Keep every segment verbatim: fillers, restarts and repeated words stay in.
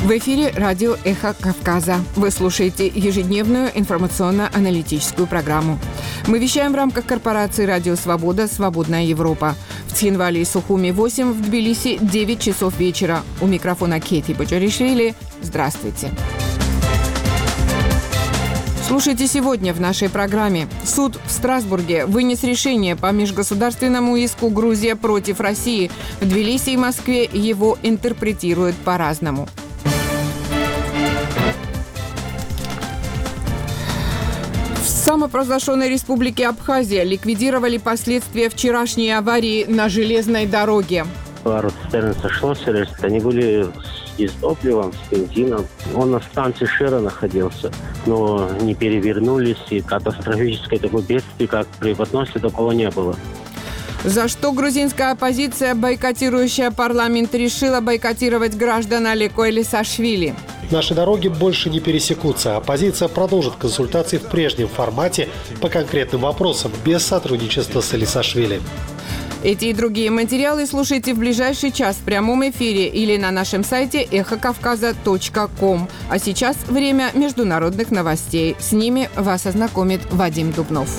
В эфире радио «Эхо Кавказа». Вы слушаете ежедневную информационно-аналитическую программу. Мы вещаем в рамках корпорации «Радио Свобода. Свободная Европа». В Цхинвале и Сухуми восемь, в Тбилиси девять часов вечера. У микрофона Кети Бочаришвили. Здравствуйте. Слушайте сегодня в нашей программе. Суд в Страсбурге вынес решение по межгосударственному иску Грузия против России. В Тбилиси и Москве его интерпретируют по-разному. В самопровозглашенной республике Абхазия ликвидировали последствия вчерашней аварии на железной дороге. Они были с топливом, с бензином. Он на станции Шера находился, но не перевернулись, и катастрофическое такое бедствие, как при подносе, такого не было. За что грузинская оппозиция, бойкотирующая парламент, решила бойкотировать граждан Алеко Элисашвили? Наши дороги больше не пересекутся. Оппозиция продолжит консультации в прежнем формате по конкретным вопросам, без сотрудничества с Элисашвили. Эти и другие материалы слушайте в ближайший час в прямом эфире или на нашем сайте эхо кавказа точка ком. А сейчас время международных новостей. С ними вас ознакомит Вадим Дубнов.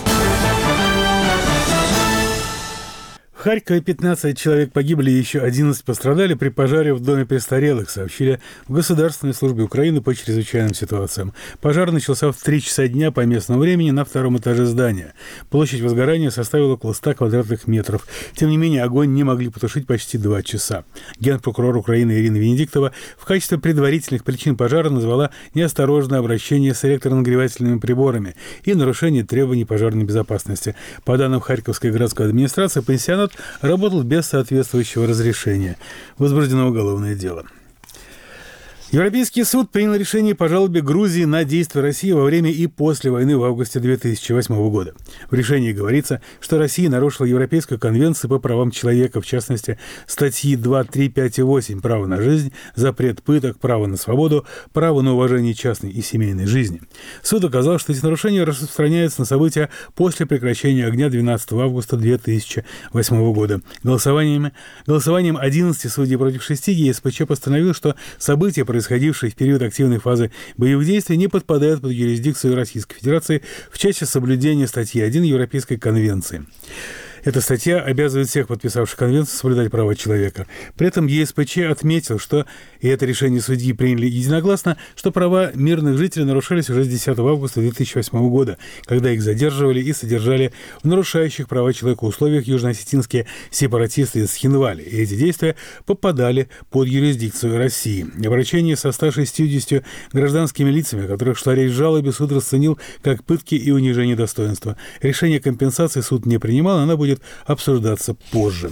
В Харькове пятнадцать человек погибли и еще одиннадцать пострадали при пожаре в доме престарелых, сообщили в Государственной службе Украины по чрезвычайным ситуациям. Пожар начался в три часа дня по местному времени на втором этаже здания. Площадь возгорания составила около ста квадратных метров. Тем не менее, огонь не могли потушить почти два часа. Генпрокурор Украины Ирина Венедиктова в качестве предварительных причин пожара назвала неосторожное обращение с электронагревательными приборами и нарушение требований пожарной безопасности. По данным Харьковской городской администрации, пансионат работал без соответствующего разрешения. Возбуждено уголовное дело. Европейский суд принял решение по жалобе Грузии на действия России во время и после войны в августе две тысячи восьмого года. В решении говорится, что Россия нарушила Европейскую конвенцию по правам человека, в частности, статьи два, три, пять и восемь «Право на жизнь», «Запрет пыток», «Право на свободу», «Право на уважение частной и семейной жизни». Суд указал, что эти нарушения распространяются на события после прекращения огня двенадцатого августа две тысячи восьмого года. Голосованием, голосованием одиннадцати судей против шести ЕСПЧ постановил, что события, происходившие в период активной фазы боевых действий, не подпадают под юрисдикцию Российской Федерации в части соблюдения статьи один Европейской конвенции. Эта статья обязывает всех подписавших конвенцию соблюдать права человека. При этом ЕСПЧ отметил, что, и это решение судьи приняли единогласно, что права мирных жителей нарушались уже с десятого августа две тысячи восьмого года, когда их задерживали и содержали в нарушающих права человека условиях южно-осетинские сепаратисты из Цхинвали. И эти действия попадали под юрисдикцию России. Обращение со ста шестьюдесятью гражданскими лицами, о которых шла речь в жалобе, суд расценил как пытки и унижение достоинства. Решение компенсации суд не принимал, она будет обсуждаться позже.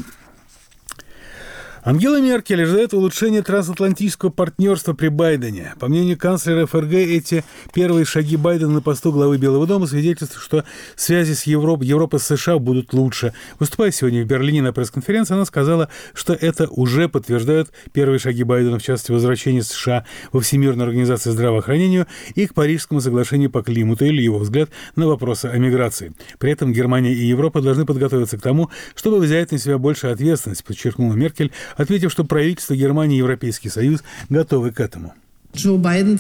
Ангела Меркель ожидает улучшения трансатлантического партнерства при Байдене. По мнению канцлера ФРГ, эти первые шаги Байдена на посту главы Белого дома свидетельствуют, что связи с Европой, Европой с США будут лучше. Выступая сегодня в Берлине на пресс-конференции, она сказала, что это уже подтверждают первые шаги Байдена, в частности, возвращение США во Всемирную организацию здравоохранения и к Парижскому соглашению по климату, или его взгляд на вопросы о миграции. При этом Германия и Европа должны подготовиться к тому, чтобы взять на себя больше ответственность, подчеркнула Меркель, отметив, что правительство Германии и Европейский Союз готовы к этому. Джо Байден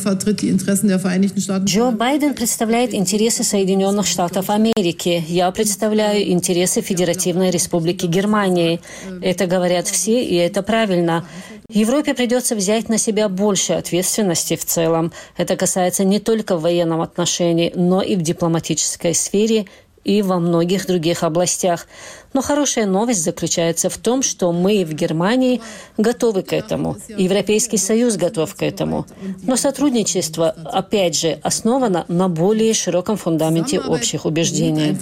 представляет интересы Соединенных Штатов Америки. Я представляю интересы Федеративной Республики Германии. Это говорят все, и это правильно. Европе придется взять на себя больше ответственности в целом. Это касается не только в военном отношении, но и в дипломатической сфере и во многих других областях. Но хорошая новость заключается в том, что мы в Германии готовы к этому. Европейский Союз готов к этому. Но сотрудничество, опять же, основано на более широком фундаменте общих убеждений.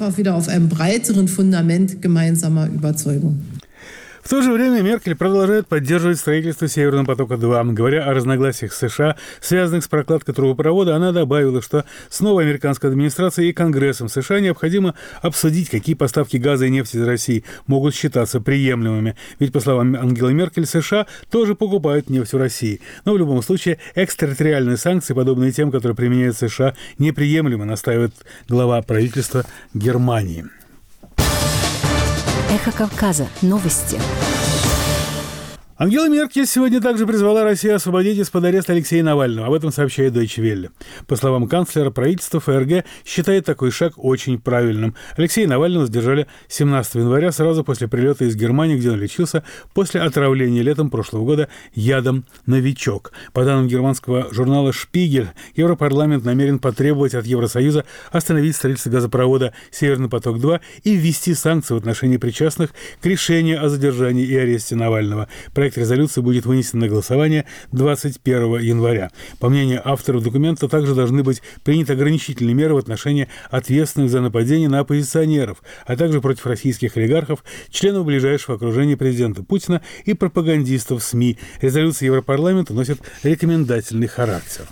В то же время Меркель продолжает поддерживать строительство Северного потока-два. Говоря о разногласиях с США, связанных с прокладкой трубопровода, она добавила, что с новой американской администрацией и Конгрессом США необходимо обсудить, какие поставки газа и нефти из России могут считаться приемлемыми. Ведь, по словам Ангелы Меркель, США тоже покупают нефть в России. Но в любом случае экстерриториальные санкции, подобные тем, которые применяют США, неприемлемы, настаивает глава правительства Германии. Эхо Кавказа. Новости. Ангела Меркель сегодня также призвала Россию освободить из-под ареста Алексея Навального. Об этом сообщает Deutsche Welle. По словам канцлера, правительство ФРГ считает такой шаг очень правильным. Алексея Навального задержали семнадцатого января, сразу после прилета из Германии, где он лечился после отравления летом прошлого года ядом «Новичок». По данным германского журнала «Шпигель», Европарламент намерен потребовать от Евросоюза остановить строительство газопровода «Северный поток-два» и ввести санкции в отношении причастных к решению о задержании и аресте Навального. Проект резолюции будет вынесен на голосование двадцать первого января. По мнению авторов документа, также должны быть приняты ограничительные меры в отношении ответственных за нападение на оппозиционеров, а также против российских олигархов, членов ближайшего окружения президента Путина и пропагандистов СМИ. Резолюция Европарламента носит рекомендательный характер.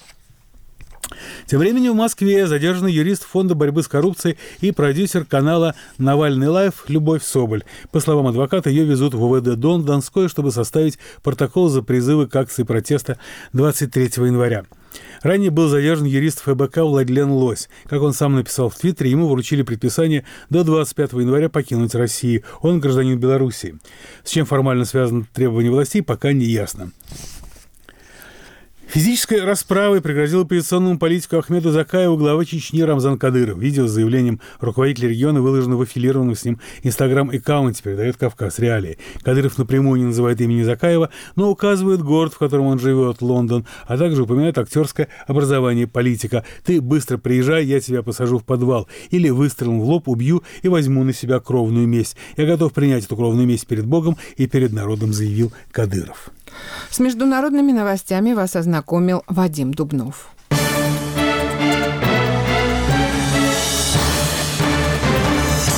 Тем временем в Москве задержан юрист Фонда борьбы с коррупцией и продюсер канала «Навальный лайв» Любовь Соболь. По словам адвоката, ее везут в УВД Дон Донской, чтобы составить протокол за призывы к акции протеста двадцать третьего января. Ранее был задержан юрист ФБК Владлен Лось. Как он сам написал в Твиттере, ему вручили предписание до двадцать пятого января покинуть Россию. Он гражданин Белоруссии. С чем формально связано требование властей, пока не ясно. Физической расправой пригрозил оппозиционному политику Ахмеду Закаеву глава Чечни Рамзан Кадыров. Видео с заявлением руководителя региона выложено в аффилированном с ним инстаграм-аккаунте, передает «Кавказ Реалии». Кадыров напрямую не называет имени Закаева, но указывает город, в котором он живет, Лондон, а также упоминает актерское образование политика. «Ты быстро приезжай, я тебя посажу в подвал. Или выстрелом в лоб убью и возьму на себя кровную месть. Я готов принять эту кровную месть перед Богом и перед народом», заявил Кадыров. С международными новостями вас ознакомил Вадим Дубнов.